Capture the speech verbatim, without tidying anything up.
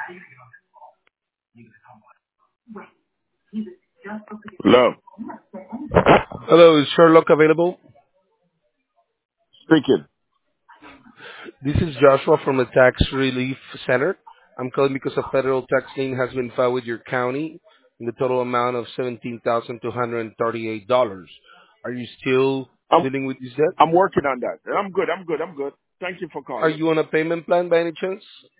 Hello. Hello, is Sherlock available? Speaking. This is Joshua from the Tax Relief Center. I'm calling because a federal tax lien has been filed with your county in the total amount of seventeen thousand two hundred thirty-eight dollars. Are you still I'm dealing with this debt? I'm working on that. I'm good. I'm good. I'm good. Thank you for Are calling. you on a payment plan by any chance?